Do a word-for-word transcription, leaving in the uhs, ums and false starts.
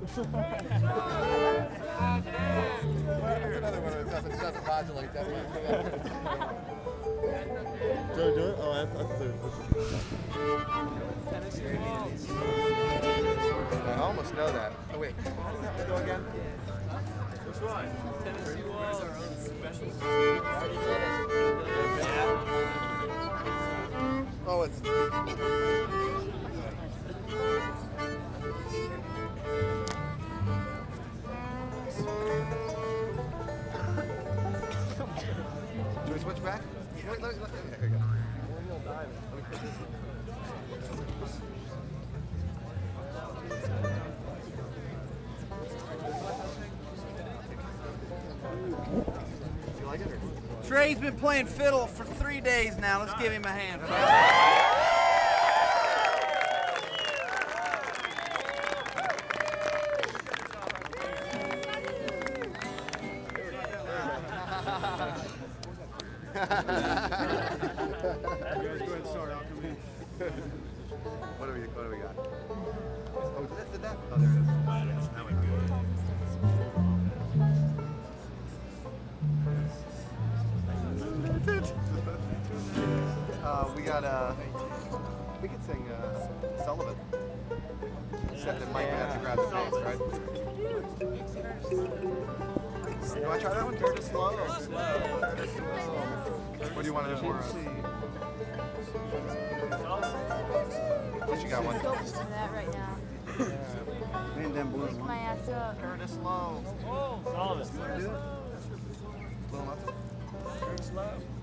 That's another one that doesn't, doesn't modulate that much. Do I do it? Oh, that's, that's the I almost know that. Oh, wait. Go again? Which one? Tennessee Walls. Our own special. Oh, it's... Do we switch back? Wait, let me, let me, there we go. You like it or? Trey's been playing fiddle for three days now. Let's give him a hand. What do we, what do we got? Oh, did that, did that? Oh, there it is. That went good. uh, we got, uh, we could sing, uh, Sullivan. Except that Mike would have to grab the bass, right? You want to try that one? Dirt is slow? Or? Slow. What do you want to do more of? What you got one? Focus on that right now. Man, them blues. Wake my ass up. Curtis Low. Oh, Sullivan. Little nothing. Curtis Low.